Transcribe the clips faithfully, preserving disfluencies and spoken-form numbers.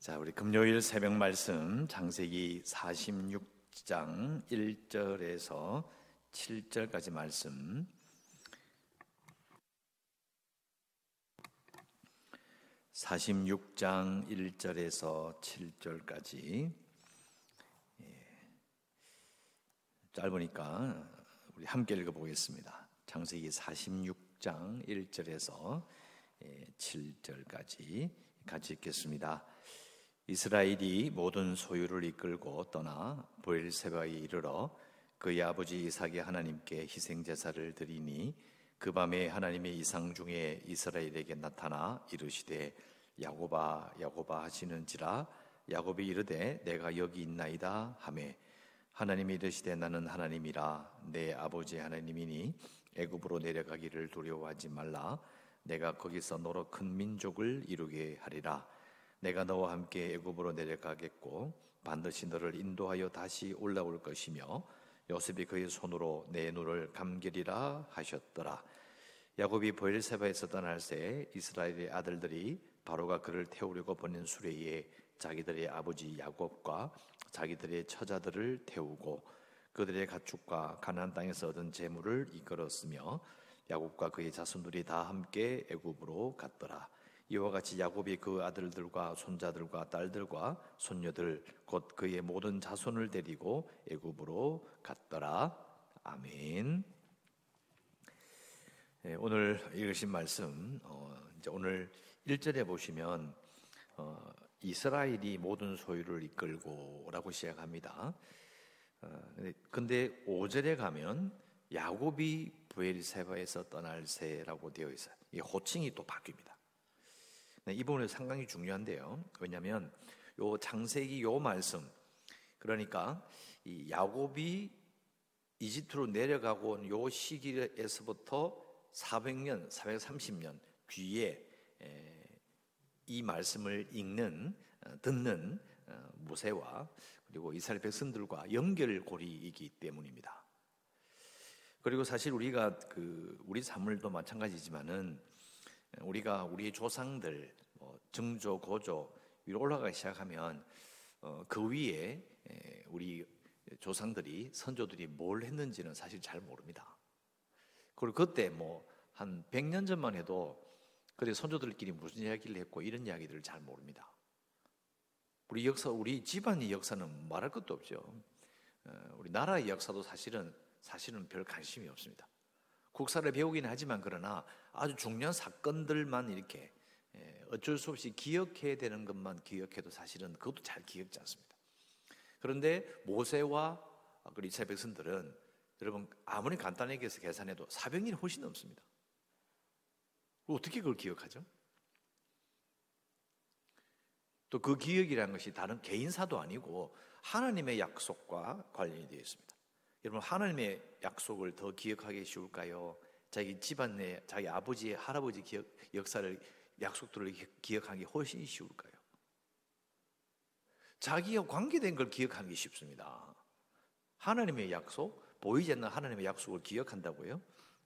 자, 우리 금요일 새벽 말씀 창세기 사십육 장 일 절에서 칠 절까지 말씀. 사십육 장 일 절에서 칠 절까지. 예, 짧으니까 우리 함께 읽어보겠습니다. 창세기 사십육 장 일 절에서 칠 절까지 같이 읽겠습니다. 이스라엘이 모든 소유를 이끌고 떠나 브엘세바에 이르러 그의 아버지 이삭의 하나님께 희생제사를 드리니 그 밤에 하나님의 이상 중에 이스라엘에게 나타나 이르시되 야곱아 야곱아 하시는지라. 야곱이 이르되 내가 여기 있나이다 하매 하나님이 이르시되 나는 하나님이라 내 아버지 하나님이니 애굽으로 내려가기를 두려워하지 말라. 내가 거기서 너로 큰 민족을 이루게 하리라. 내가 너와 함께 애굽으로 내려가겠고 반드시 너를 인도하여 다시 올라올 것이며 요셉이 그의 손으로 내 눈을 감기리라 하셨더라. 야곱이 브엘세바에서 떠날 새 이스라엘의 아들들이 바로가 그를 태우려고 보낸 수레에 자기들의 아버지 야곱과 자기들의 처자들을 태우고 그들의 가축과 가나안 땅에서 얻은 재물을 이끌었으며 야곱과 그의 자손들이 다 함께 애굽으로 갔더라. 이와 같이 야곱이 그 아들들과 손자들과 딸들과 손녀들 곧 그의 모든 자손을 데리고 애굽으로 갔더라. 아멘. 네, 오늘 읽으신 말씀, 어, 이제 오늘 일 절에 보시면 어, 이스라엘이 모든 소유를 이끌고라고 시작합니다. 어, 근데 오 절에 가면 야곱이 브엘세바에서 떠날 새라고 되어 있어요. 이 호칭이 또 바뀝니다. 이 부분이 상당히 중요한데요. 왜냐하면 요 창세기 요 말씀, 그러니까 이 야곱이 이집트로 내려가고 온 요 시기에서부터 사백 년, 사백삼십 년 뒤에 이 말씀을 읽는, 듣는 모세와 그리고 이스라엘 백성들과 연결고리이기 때문입니다. 그리고 사실 우리가 그 우리 삶을도 마찬가지지만은 우리가 우리의 조상들 뭐 증조, 고조 위로 올라가기 시작하면 어, 그 위에 에, 우리 조상들이 선조들이 뭘 했는지는 사실 잘 모릅니다. 그리고 그때 뭐 한 백 년 전만 해도 그때 선조들끼리 무슨 이야기를 했고 이런 이야기들을 잘 모릅니다. 우리 역사, 우리 집안의 역사는 말할 것도 없죠. 어, 우리 나라의 역사도 사실은 사실은 별 관심이 없습니다. 국사를 배우긴 하지만 그러나 아주 중요한 사건들만 이렇게 어쩔 수 없이 기억해야 되는 것만 기억해도 사실은 그것도 잘 기억지 않습니다. 그런데 모세와 그리고 이스라엘 백성들은 여러분 아무리 간단하게 해서 계산해도 사백 년이 훨씬 넘습니다. 어떻게 그걸 기억하죠? 또 그 기억이라는 것이 다른 개인사도 아니고 하나님의 약속과 관련이 되어 있습니다. 여러분 하나님의 약속을 더 기억하기 쉬울까요? 자기 집안의 자기 아버지, 할아버지 기억, 역사를 약속들을 기억하기 훨씬 쉬울까요? 자기와 관계된 걸 기억하기 쉽습니다. 하나님의 약속, 보이지 않는 하나님의 약속을 기억한다고요?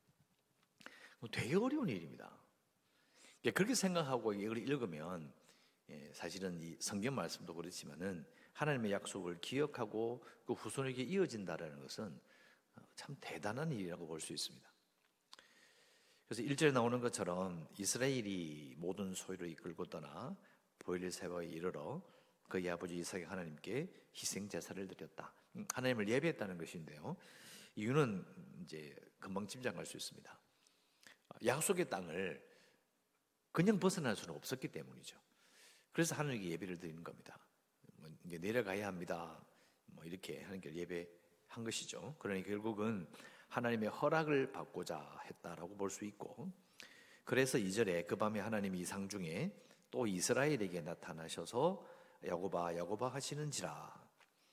되게 어려운 일입니다. 그렇게 생각하고 이걸 읽으면 사실은 이 성경 말씀도 그렇지만은 하나님의 약속을 기억하고 그 후손에게 이어진다는 것은 참 대단한 일이라고 볼 수 있습니다. 그래서 일 절에 나오는 것처럼 이스라엘이 모든 소유를 이끌고 떠나 브엘세바에 이르러 그의 아버지 이삭의 하나님께 희생 제사를 드렸다. 하나님을 예배했다는 것인데요. 이유는 이제 금방 짐작할 수 있습니다. 약속의 땅을 그냥 벗어날 수는 없었기 때문이죠. 그래서 하나님께 예배를 드리는 겁니다. 이제 내려가야 합니다. 뭐 이렇게 하나님께 예배한 것이죠. 그러니 결국은 하나님의 허락을 받고자 했다라고 볼 수 있고, 그래서 이 절에 그 밤에 하나님이 이상 중에 또 이스라엘에게 나타나셔서 야곱아 야곱아 하시는지라.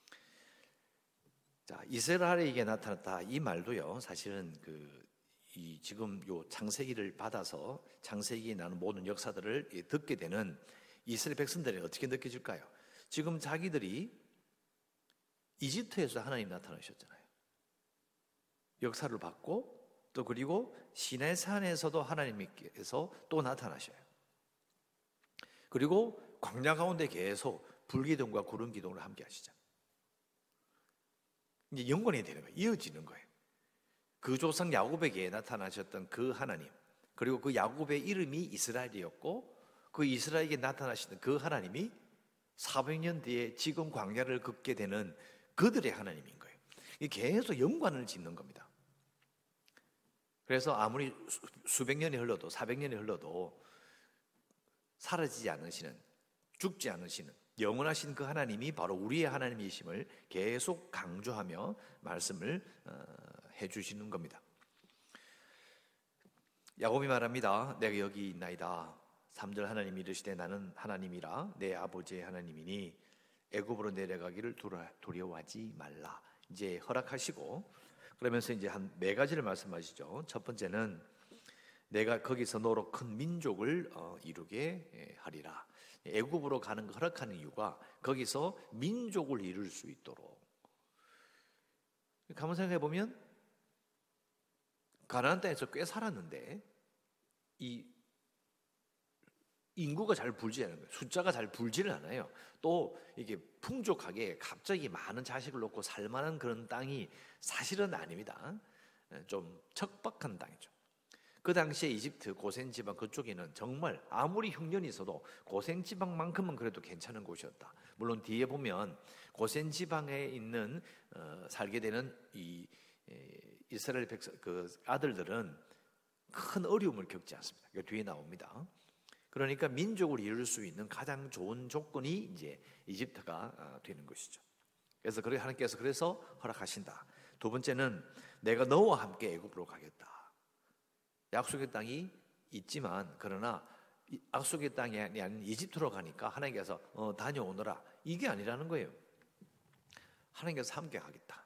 자, 이스라엘에게 나타났다 이 말도요. 사실은 그 이 지금 요 창세기를 받아서 창세기에 나는 모든 역사들을 듣게 되는 이스라엘 백성들이 어떻게 느껴질까요? 지금 자기들이 이집트에서 하나님 나타나셨잖아요. 역사를 받고 또 그리고 시내산에서도 하나님께서 또 나타나셔요. 그리고 광야 가운데 계속 불기둥과 구름 기둥으로 함께 하시죠. 이제 연관이 되는 거예요. 이어지는 거예요. 그 조상 야곱에게 나타나셨던 그 하나님, 그리고 그 야곱의 이름이 이스라엘이었고 그 이스라엘에게 나타나시는 그 하나님이 사백 년 뒤에 지금 광야를 걷게 되는 그들의 하나님인 거예요. 계속 연관을 짓는 겁니다. 그래서 아무리 수백 년이 흘러도 사백 년이 흘러도 사라지지 않으시는, 죽지 않으시는 영원하신 그 하나님이 바로 우리의 하나님이심을 계속 강조하며 말씀을 해주시는 겁니다. 야곱이 말합니다. 내가 여기 있나이다. 삼 절 하나님이 이르시되 나는 하나님이라 내 아버지의 하나님이니 애굽으로 내려가기를 두려워하지 말라. 이제 허락하시고 그러면서 이제 한 네 가지를 말씀하시죠. 첫 번째는 내가 거기서 너로 큰 민족을 이루게 하리라. 애굽으로 가는 거 허락하는 이유가 거기서 민족을 이룰 수 있도록. 가만 생각해 보면 가나안 땅에서 꽤 살았는데 이 인구가 잘 불지 않아요. 숫자가 잘 불지를 않아요. 또 이게 풍족하게 갑자기 많은 자식을 놓고 살만한 그런 땅이 사실은 아닙니다. 좀 척박한 땅이죠. 그 당시에 이집트 고센 지방 그쪽에는 정말 아무리 흉년이 있어도 고센 지방만큼은 그래도 괜찮은 곳이었다. 물론 뒤에 보면 고센 지방에 있는 어, 살게 되는 이 에, 이스라엘 백성 그 아들들은 큰 어려움을 겪지 않습니다. 그 뒤에 나옵니다. 그러니까 민족을 이룰 수 있는 가장 좋은 조건이 이제 이집트가 되는 것이죠. 그래서 그렇게 하나님께서 그래서 허락하신다. 두 번째는 내가 너와 함께 애굽으로 가겠다. 약속의 땅이 있지만 그러나 약속의 땅이 아닌 이집트로 가니까 하나님께서 어, 다녀오너라. 이게 아니라는 거예요. 하나님께서 함께 가겠다.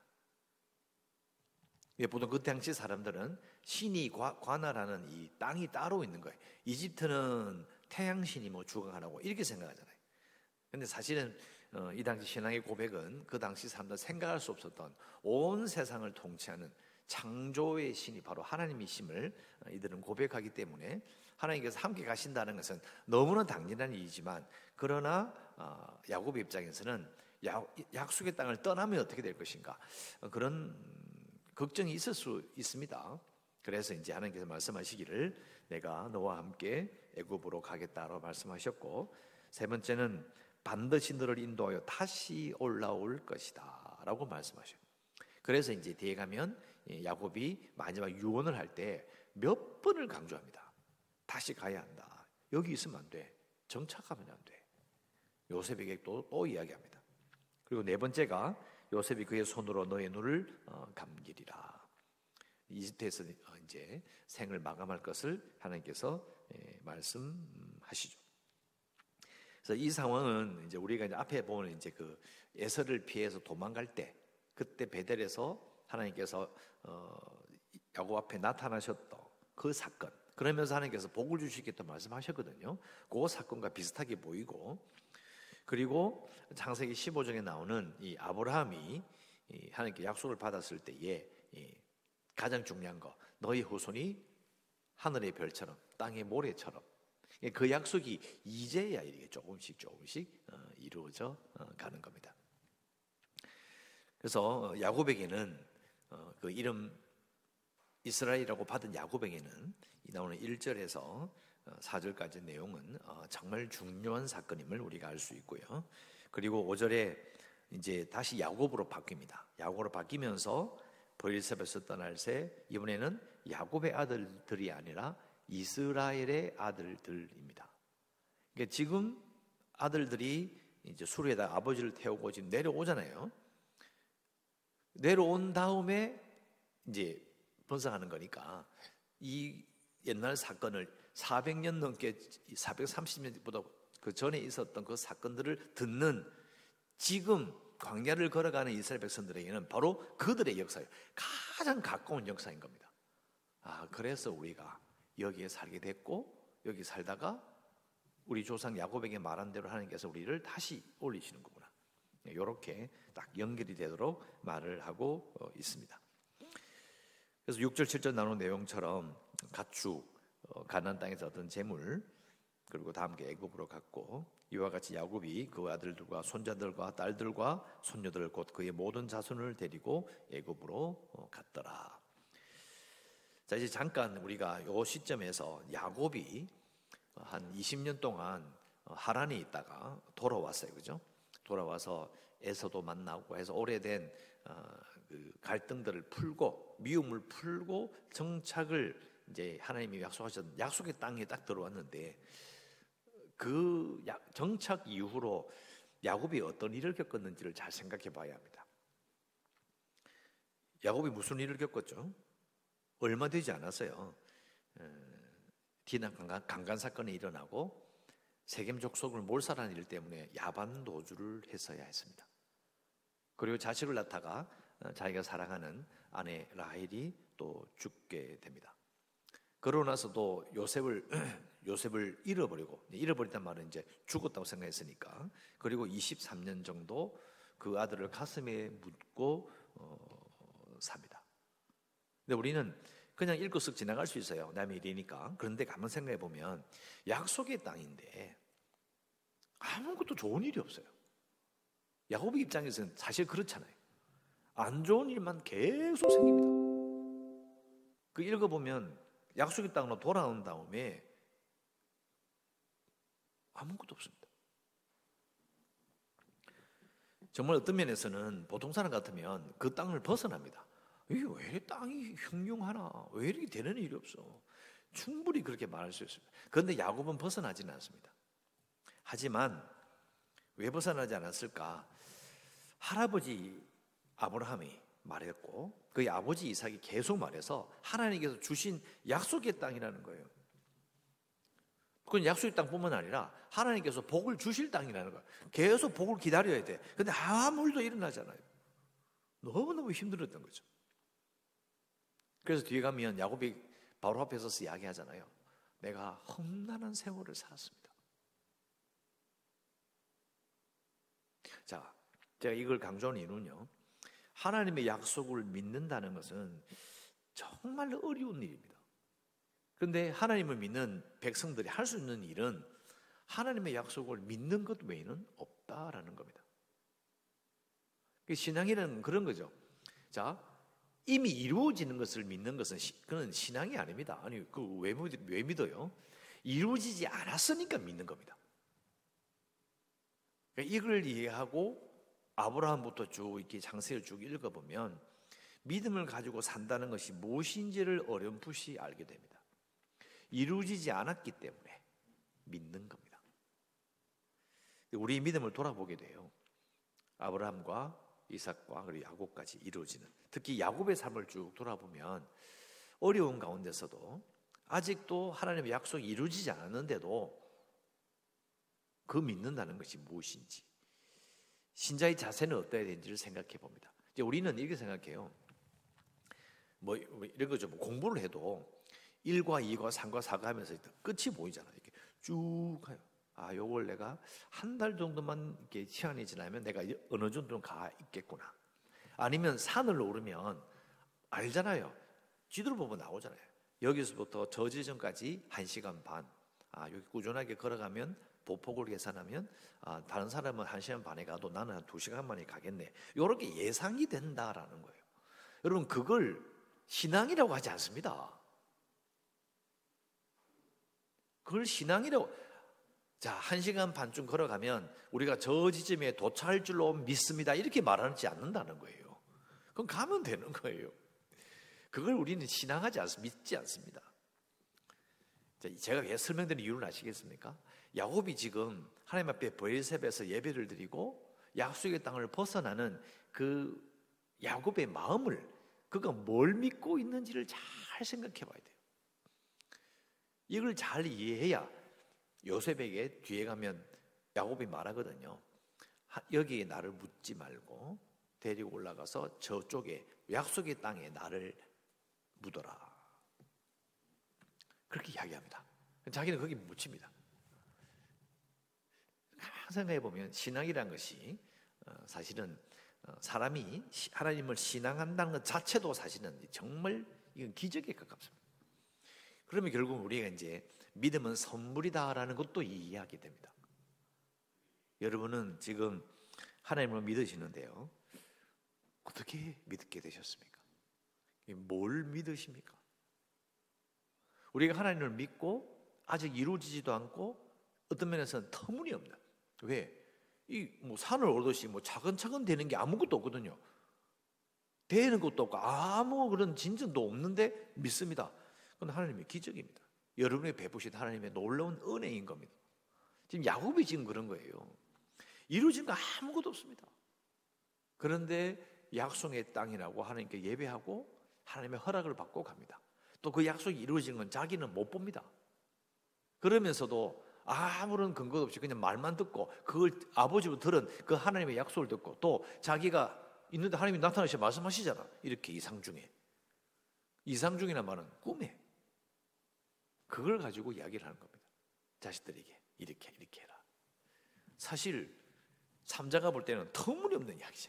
보통 그 당시 사람들은 신이 관할하는 이 땅이 따로 있는 거예요. 이집트는 태양신이 뭐 주관하고 이렇게 생각하잖아요. 근데 사실은 어, 이 당시 신앙의 고백은 그 당시 사람들 생각할 수 없었던 온 세상을 통치하는 창조의 신이 바로 하나님이심을 이들은 고백하기 때문에 하나님께서 함께 가신다는 것은 너무나 당연한 일이지만 그러나 어, 야곱의 입장에서는 야, 약속의 땅을 떠나면 어떻게 될 것인가 그런 걱정이 있을 수 있습니다. 그래서 이제 하나님께서 말씀하시기를 내가 너와 함께 애굽으로 가겠다라고 말씀하셨고 세 번째는 반드시 너를 인도하여 다시 올라올 것이다 라고 말씀하셔요. 그래서 이제 뒤에 가면 야곱이 마지막 유언을 할 때 몇 번을 강조합니다. 다시 가야 한다. 여기 있으면 안 돼. 정착하면 안 돼. 요셉에게 또, 또 이야기합니다. 그리고 네 번째가 요셉이 그의 손으로 너의 눈을 감기리라. 이집트에서 이제 생을 마감할 것을 하나님께서 말씀하시죠. 그래서 이 상황은 이제 우리가 이제 앞에 보면 이제 그 에서를 피해서 도망갈 때 그때 베델에서 하나님께서 어, 야곱 앞에 나타나셨던 그 사건. 그러면서 하나님께서 복을 주시겠다 말씀하셨거든요. 그 사건과 비슷하게 보이고 그리고 창세기 십오 장에 나오는 이 아브라함이 이 하나님께 약속을 받았을 때에 이 가장 중요한 거 너희 후손이 하늘의 별처럼 땅의 모래처럼 그 약속이 이제야 이렇게 조금씩 조금씩 이루어져 가는 겁니다. 그래서 야곱에게는 그 이름 이스라엘이라고 받은 야곱에게는 이 나오는 일 절에서 사 절까지 내용은 정말 중요한 사건임을 우리가 알 수 있고요. 그리고 오 절에 이제 다시 야곱으로 바뀝니다. 야곱으로 바뀌면서 브엘세바에서 떠날 새 이번에는 야곱의 아들들이 아니라 이스라엘의 아들들입니다. 그러니까 지금 아들들이 이제 수르에다 아버지를 태우고 지금 내려오잖아요. 내려온 다음에 이제 번성하는 거니까 이 옛날 사건을 사백 년 넘게 사백삼십 년보다 그 전에 있었던 그 사건들을 듣는 지금 광야를 걸어가는 이스라엘 백성들에게는 바로 그들의 역사예요. 가장 가까운 역사인 겁니다. 아, 그래서 우리가 여기에 살게 됐고 여기 살다가 우리 조상 야곱에게 말한 대로 하나님께서 우리를 다시 올리시는 거구나. 이렇게 딱 연결이 되도록 말을 하고 있습니다. 그래서 육 절 칠 절 나오는 내용처럼 가축, 가나안 땅에서 얻은 재물, 그리고 다 함께 애굽으로 갔고 이와 같이 야곱이 그 아들들과 손자들과 딸들과 손녀들 곧 그의 모든 자손을 데리고 애굽으로 갔더라. 자, 이제 잠깐 우리가 요 시점에서 야곱이 한 이십 년 동안 하란에 있다가 돌아왔어요, 그죠? 돌아와서 에서도 만나고 해서 오래된 그 갈등들을 풀고 미움을 풀고 정착을 이제 하나님이 약속하셨던 약속의 땅에 딱 들어왔는데 그 정착 이후로 야곱이 어떤 일을 겪었는지를 잘 생각해 봐야 합니다. 야곱이 무슨 일을 겪었죠? 얼마 되지 않았어요. 디나 강간, 강간 사건이 일어나고 세겜 족속을 몰살하는 일 때문에 야반 도주를 했어야 했습니다. 그리고 자식을 낳다가 자기가 사랑하는 아내 라헬이 또 죽게 됩니다. 그러고 나서도 요셉을 요셉을 잃어버리고 잃어버렸단 말은 이제 죽었다고 생각했으니까 그리고 이십삼 년 정도 그 아들을 가슴에 묻고 어, 삽니다. 근데 우리는 그냥 읽고 쓱 지나갈 수 있어요. 남의 일이니까. 그런데 가만 생각해 보면 약속의 땅인데 아무것도 좋은 일이 없어요. 야곱의 입장에서는 사실 그렇잖아요. 안 좋은 일만 계속 생깁니다. 그 읽어보면 약속의 땅으로 돌아온 다음에 아무것도 없습니다. 정말 어떤 면에서는 보통 사람 같으면 그 땅을 벗어납니다. 이게 왜 땅이 흉흉하나? 왜 이렇게 되는 일이 없어? 충분히 그렇게 말할 수 있습니다. 그런데 야곱은 벗어나지는 않습니다. 하지만 왜 벗어나지 않았을까? 할아버지 아브라함이 말했고 그의 아버지 이삭이 계속 말해서 하나님께서 주신 약속의 땅이라는 거예요. 그건 약속의 땅뿐만 아니라 하나님께서 복을 주실 땅이라는 거예요. 계속 복을 기다려야 돼. 근데 아무 일도 일어나잖아요. 너무너무 힘들었던 거죠. 그래서 뒤에 가면 야곱이 바로 앞에 서서 이야기하잖아요. 내가 험난한 세월을 살았습니다. 자, 제가 이걸 강조하는 이유는요. 하나님의 약속을 믿는다는 것은 정말 어려운 일입니다. 그런데 하나님을 믿는 백성들이 할 수 있는 일은 하나님의 약속을 믿는 것 외에는 없다라는 겁니다. 신앙이라는 그런 거죠. 자, 이미 이루어지는 것을 믿는 것은 그건 신앙이 아닙니다. 아니, 그 왜, 왜 믿어요? 이루어지지 않았으니까 믿는 겁니다. 그러니까 이걸 이해하고 아브라함부터 쭉 이렇게 장세를 쭉 읽어보면 믿음을 가지고 산다는 것이 무엇인지를 어렴풋이 알게 됩니다. 이루어지지 않았기 때문에 믿는 겁니다. 우리의 믿음을 돌아보게 돼요. 아브라함과 이삭과 그리고 야곱까지 이루어지는, 특히 야곱의 삶을 쭉 돌아보면 어려운 가운데서도 아직도 하나님의 약속이 이루어지지 않았는데도 그 믿는다는 것이 무엇인지, 신자의 자세는 어떠해야 되는지를 생각해 봅니다. 이제 우리는 이렇게 생각해요. 뭐 이런 거죠. 뭐 공부를 해도 일과 이과 삼과 사가 하면서 끝이 보이잖아요. 이렇게 쭉 가요. 아, 요걸 내가 한 달 정도만 이렇게 시간이 지나면 내가 어느 정도는 가 있겠구나. 아니면 산을 오르면 알잖아요. 지도를 보면 나오잖아요. 여기서부터 저 지점까지 한 시간 반. 아, 여기 꾸준하게 걸어가면 보폭을 계산하면 아, 다른 사람은 한 시간 반에 가도 나는 한 두 시간 만에 가겠네. 이렇게 예상이 된다라는 거예요. 여러분, 그걸 신앙이라고 하지 않습니다. 그걸 신앙이라고, 자, 한 시간 반쯤 걸어가면 우리가 저 지점에 도착할 줄로 믿습니다. 이렇게 말하지 않는다는 거예요. 그럼 가면 되는 거예요. 그걸 우리는 신앙하지 않습니다. 믿지 않습니다. 제가 왜 설명드린 이유를 아시겠습니까? 야곱이 지금 하나님 앞에 브엘셉에서 예배를 드리고 약속의 땅을 벗어나는 그 야곱의 마음을, 그가 뭘 믿고 있는지를 잘 생각해 봐야 돼요. 이걸 잘 이해해야 요셉에게 뒤에 가면 야곱이 말하거든요. 여기에 나를 묻지 말고 데리고 올라가서 저쪽에 약속의 땅에 나를 묻어라. 그렇게 이야기합니다. 자기는 거기 묻힙니다. 생각해 보면 신앙이란 것이 사실은 사람이 하나님을 신앙한다는 것 자체도 사실은 정말 이건 기적에 가깝습니다. 그러면 결국 우리가 이제 믿음은 선물이다라는 것도 이해하게 됩니다. 여러분은 지금 하나님을 믿으시는데요, 어떻게 믿게 되셨습니까? 뭘 믿으십니까? 우리가 하나님을 믿고 아직 이루어지지도 않고 어떤 면에서는 터무니없는, 왜? 이 뭐 산을 오르듯이 뭐 차근차근 되는 게 아무것도 없거든요. 되는 것도 없고 아무 그런 진전도 없는데 믿습니다. 그건 하나님의 기적입니다. 여러분이 베푸신 하나님의 놀라운 은혜인 겁니다. 지금 야곱이 지금 그런 거예요. 이루어진 거 아무것도 없습니다. 그런데 약속의 땅이라고 하나님께 예배하고 하나님의 허락을 받고 갑니다. 또 그 약속이 이루어진 건 자기는 못 봅니다. 그러면서도 아무런 근거도 없이 그냥 말만 듣고 그걸 아버지로 들은 그 하나님의 약속을 듣고 또 자기가 있는데 하나님이 나타나셔 말씀하시잖아. 이렇게 이상 중에. 이상 중이란 말은 꿈에. 그걸 가지고 이야기를 하는 겁니다. 자식들에게 이렇게 이렇게 해라. 사실 삼자가 볼 때는 터무니없는 이야기죠.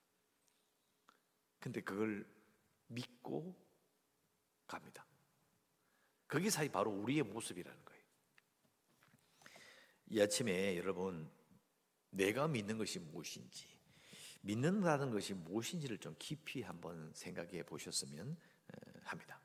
근데 그걸 믿고 갑니다. 그게 사실 바로 우리의 모습이라는 거예요. 이 아침에 여러분, 내가 믿는 것이 무엇인지, 믿는다는 것이 무엇인지를 좀 깊이 한번 생각해 보셨으면 합니다.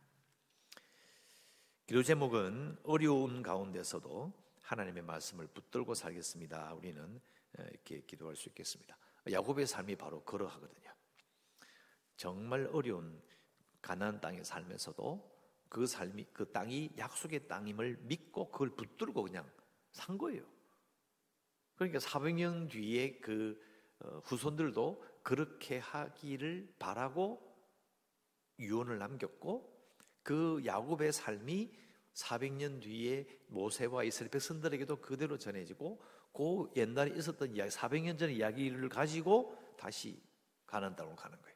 기도 제목은 어려운 가운데서도 하나님의 말씀을 붙들고 살겠습니다. 우리는 이렇게 기도할 수 있겠습니다. 야곱의 삶이 바로 그러하거든요. 정말 어려운 가나안 땅에 살면서도 그 삶이, 그 땅이 약속의 땅임을 믿고 그걸 붙들고 그냥 산 거예요. 그러니까 사백 년 뒤에 그 후손들도 그렇게 하기를 바라고 유언을 남겼고, 그 야곱의 삶이 사백 년 뒤에 모세와 이스라엘 백성들에게도 그대로 전해지고, 그 옛날에 있었던 이야기, 사백 년 전의 이야기를 가지고 다시 가나안 땅으로 가는 거예요.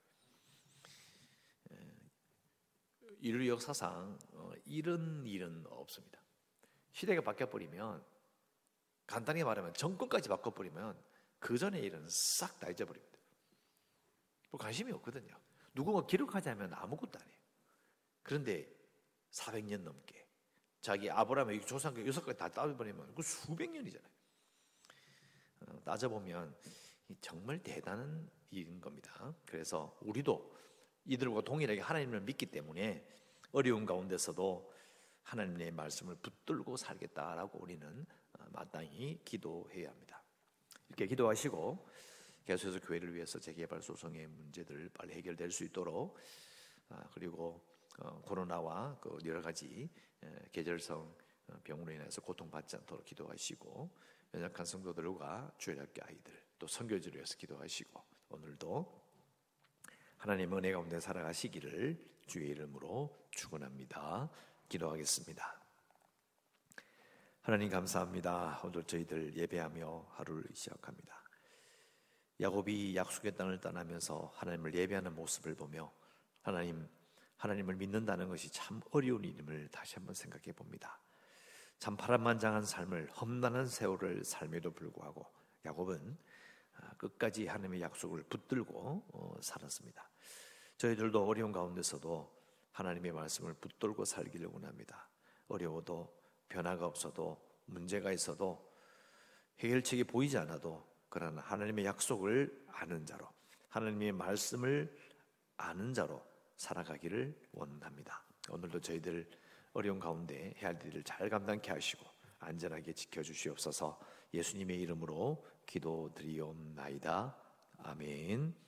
인류 역사상 이런 일은 없습니다. 시대가 바뀌어버리면, 간단히 말하면 정권까지 바꿔버리면 그 전의 일은 싹 다 잊어버립니다. 뭐 관심이 없거든요. 누군가 기록하자면 아무것도 아니에요. 그런데 사백 년 넘게 자기 아브라함의 조상과 여섯까지 다 따져버리면 그 수백 년이잖아요. 어, 따져보면 정말 대단한 일인 겁니다. 그래서 우리도 이들과 동일하게 하나님을 믿기 때문에 어려운 가운데서도 하나님의 말씀을 붙들고 살겠다라고 우리는 마땅히 기도해야 합니다. 이렇게 기도하시고 계속해서 교회를 위해서 재개발 소송의 문제들 빨리 해결될 수 있도록, 그리고 코로나와 그 여러 가지 계절성 병으로 인해서 고통받지 않도록 기도하시고, 연약한 성도들과 주일학교 아이들, 또 선교지를 위해서 기도하시고, 오늘도 하나님 은혜 가운데 살아가시기를 주의 이름으로 축원합니다. 기도하겠습니다. 하나님 감사합니다. 오늘 저희들 예배하며 하루를 시작합니다. 야곱이 약속의 땅을 떠나면서 하나님을 예배하는 모습을 보며 하나님, 하나님을 믿는다는 것이 참 어려운 일임을 다시 한번 생각해 봅니다. 참 파란만장한 삶을, 험난한 세월을 삶에도 불구하고 야곱은 끝까지 하나님의 약속을 붙들고 살았습니다. 저희들도 어려운 가운데서도 하나님의 말씀을 붙들고 살기를 원합니다. 어려워도, 변화가 없어도, 문제가 있어도, 해결책이 보이지 않아도 그러나 하나님의 약속을 아는 자로, 하나님의 말씀을 아는 자로 살아가기를 원합니다. 오늘도 저희들 어려운 가운데 해야 할 일을 잘 감당케 하시고 안전하게 지켜주시옵소서. 예수님의 이름으로 기도드리옵나이다. 아멘.